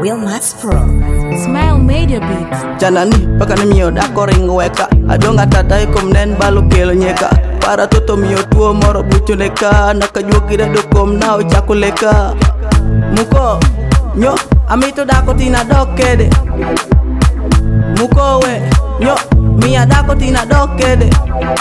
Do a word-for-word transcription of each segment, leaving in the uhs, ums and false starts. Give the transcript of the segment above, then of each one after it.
Wilmas Pro. Smile Media Beats. Janani pakani mio dako ringo weka adonga tata ikom nen balu kelo nyeka para toto mio tuo moro bucho leka nakajugira dokom nao chakuleka muko nyo amito dako tina dokede muko we nyo mia dako tina dokede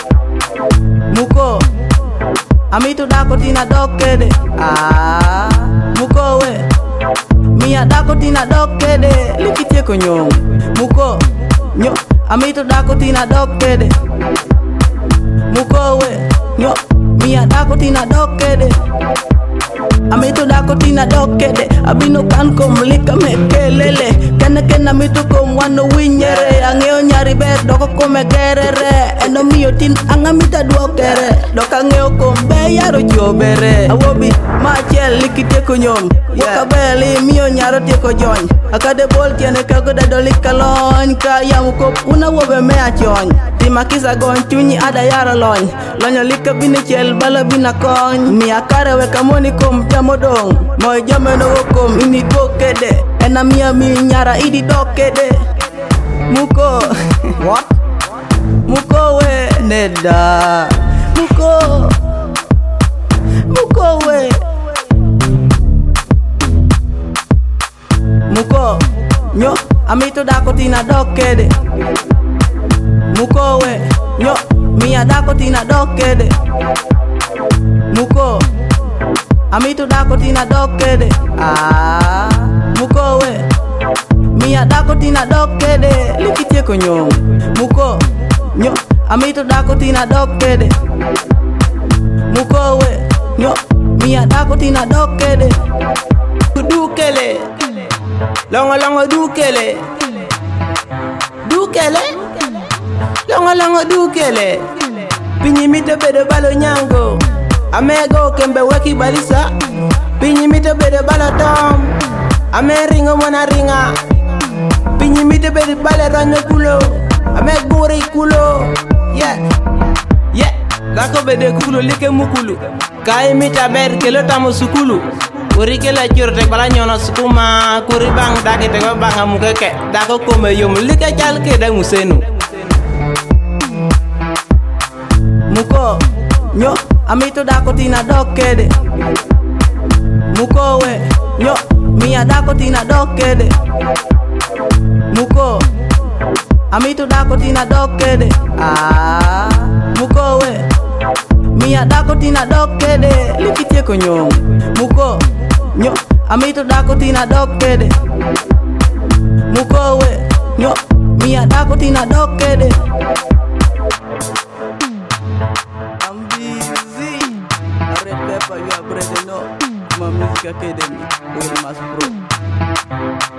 muko amito dako tina dokede ah muko we mia dako tina dokede likitie konyo muko nyo amito dako tina dokede muko we nyo mia dako tina dokede amito dako tina dokede abino kan kom lika mekelele kena kena mito kom wano winyere angeo nyari ber doko kome gerere eno mio tin angamita duokere doka ngeo kom be yaro jobere awobi machel likite konyom waka beli mio nyaro tieko jony akade bol tiene kago da dolika lony ka yamu kop una wobe mea chony tima kisa gon chunyi ada yaro lony lonyo lika bine chel bala bina kony mia kare weka moni kom jamodong moy jameno wokom ini dokede ena mia mi nyara idi dokede muko what muko we neda muko muko we muko nyo amito dako tina dokede muko we nyo mia dako tina dokede muko amito dako tina dokede ah muko we mia dako tina dokede likitie konyo muko nyo amito dako tina dokede muko we nyo mia dako tina dokede dukele longo longo dukele dukele longo longo dukele pinyi mito bedo balo nyango amego kembe weki balisa pinyi mito bedo balo tom ame ringo mona ringa pinyi mito bedo balo ranyo kulo ame guri kulo yeah yeah lako bedo kulo like mukulu kai mita ber kelo tamo sukulu kuri kela churte bala nyono sukuma kuri bang dake te banga mukeke dako kome yom like chal ke da musenu muko nyo amito dako tina dokede muko we nyo mia dako tina dokede muko amito dako tina dokede ah muko we mia dako tina dokede likitie konyo muko nyo amito dako tina dokede muko we nyo mia dako tina dokede Red Pepper, you are bread and no. My Music Academy, Wilmas Pro.